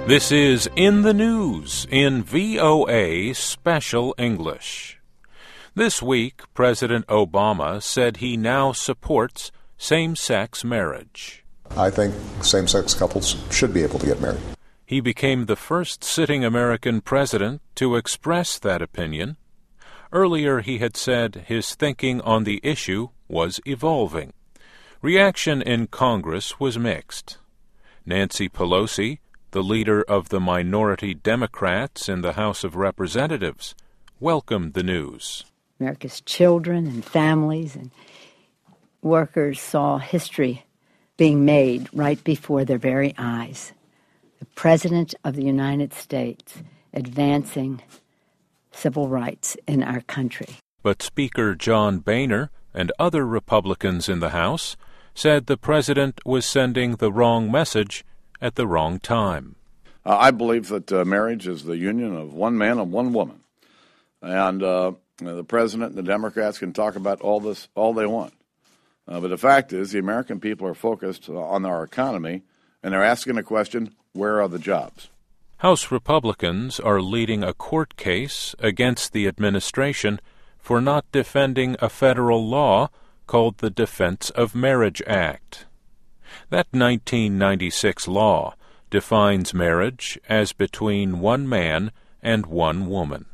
This is In the News in VOA Special English. This week, President Obama said he now supports same-sex marriage. I think same-sex couples should be able to get married. He became the first sitting American president to express that opinion. Earlier, he had said his thinking on the issue was evolving. Reaction in Congress was mixed. Nancy Pelosi, the leader of the minority Democrats in the House of Representatives, welcomed the news. America's children and families and workers saw history being made right before their very eyes. The President of the United States advancing civil rights in our country. But Speaker John Boehner and other Republicans in the House said the President was sending the wrong message at the wrong time. I believe that marriage is the union of one man and one woman. And the President and the Democrats can talk about all this all they want. But the fact is the American people are focused on our economy, and they're asking the question, where are the jobs? House Republicans are leading a court case against the administration for not defending a federal law called the Defense of Marriage Act. That 1996 law defines marriage as between one man and one woman.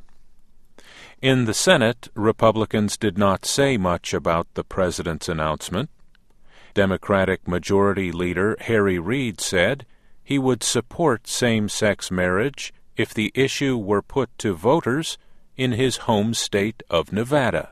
In the Senate, Republicans did not say much about the president's announcement. Democratic Majority Leader Harry Reid said he would support same-sex marriage if the issue were put to voters in his home state of Nevada.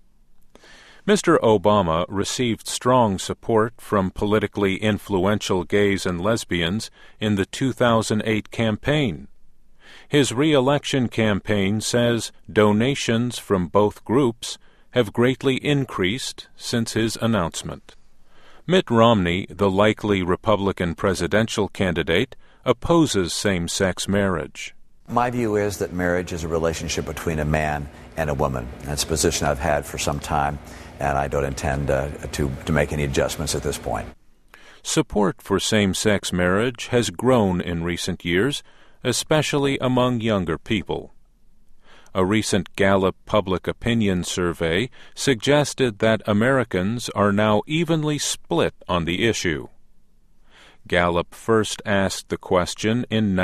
Mr. Obama received strong support from politically influential gays and lesbians in the 2008 campaign. His re-election campaign says donations from both groups have greatly increased since his announcement. Mitt Romney, the likely Republican presidential candidate, opposes same-sex marriage. My view is that marriage is a relationship between a man and a woman. That's a position I've had for some time, and I don't intend to make any adjustments at this point. Support for same-sex marriage has grown in recent years, especially among younger people. A recent Gallup public opinion survey suggested that Americans are now evenly split on the issue. Gallup first asked the question in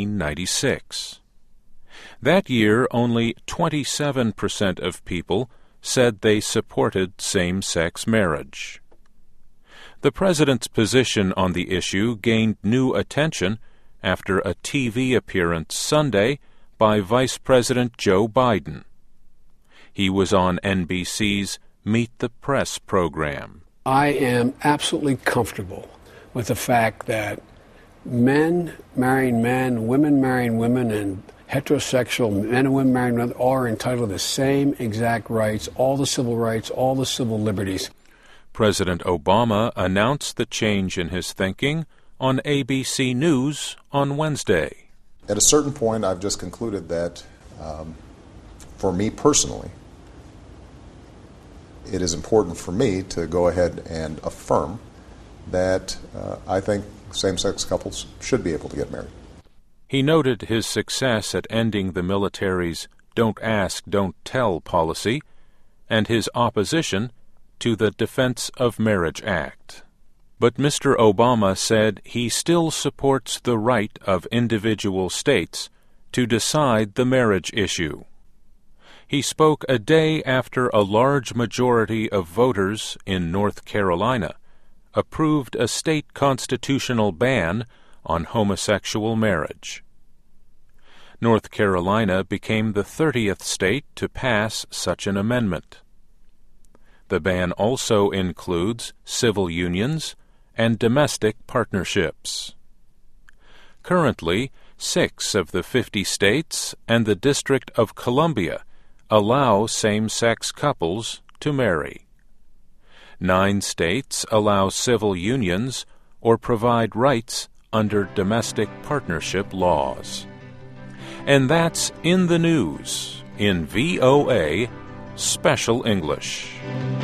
1996. That year, only 27% of people said they supported same-sex marriage. The president's position on the issue gained new attention after a TV appearance Sunday by Vice President Joe Biden. He was on NBC's Meet the Press program. I am absolutely comfortable with the fact that men marrying men, women marrying women, and heterosexual men and women marrying women are entitled to the same exact rights, all the civil rights, all the civil liberties. President Obama announced the change in his thinking on ABC News on Wednesday. At a certain point, I've just concluded that, for me personally, it is important for me to go ahead and affirm that I think same-sex couples should be able to get married. He noted his success at ending the military's Don't Ask, Don't Tell policy and his opposition to the Defense of Marriage Act. But Mr. Obama said he still supports the right of individual states to decide the marriage issue. He spoke a day after a large majority of voters in North Carolina approved a state constitutional ban on homosexual marriage. North Carolina became the 30th state to pass such an amendment. The ban also includes civil unions and domestic partnerships. Currently, 6 of the 50 states and the District of Columbia allow same-sex couples to marry. 9 states allow civil unions or provide rights under domestic partnership laws. And that's In the News in VOA Special English.